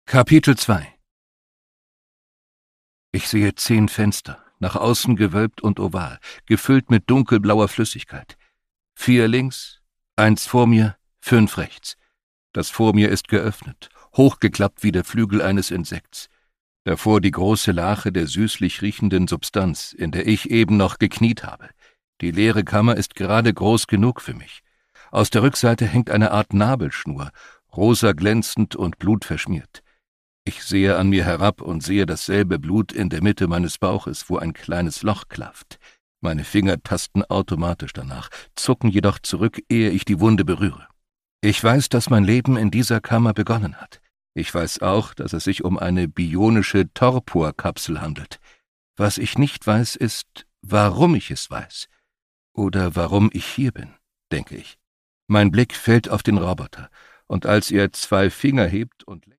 Kapitel 2. Ich sehe 10 Fenster, nach außen gewölbt und oval, gefüllt mit dunkelblauer Flüssigkeit. 4 links, 1 vor mir, 5 rechts. Das vor mir ist geöffnet, hochgeklappt wie der Flügel eines Insekts. Davor die große Lache der süßlich riechenden Substanz, in der ich eben noch gekniet habe. Die leere Kammer ist gerade groß genug für mich. Aus der Rückseite hängt eine Art Nabelschnur, rosa glänzend und blutverschmiert. Ich sehe an mir herab und sehe dasselbe Blut in der Mitte meines Bauches, wo ein kleines Loch klafft. Meine Finger tasten automatisch danach, zucken jedoch zurück, ehe ich die Wunde berühre. Ich weiß, dass mein Leben in dieser Kammer begonnen hat. Ich weiß auch, dass es sich um eine bionische Torpor-Kapsel handelt. Was ich nicht weiß, ist, warum ich es weiß. Oder warum ich hier bin, denke ich. Mein Blick fällt auf den Roboter, und als er 2 Finger hebt und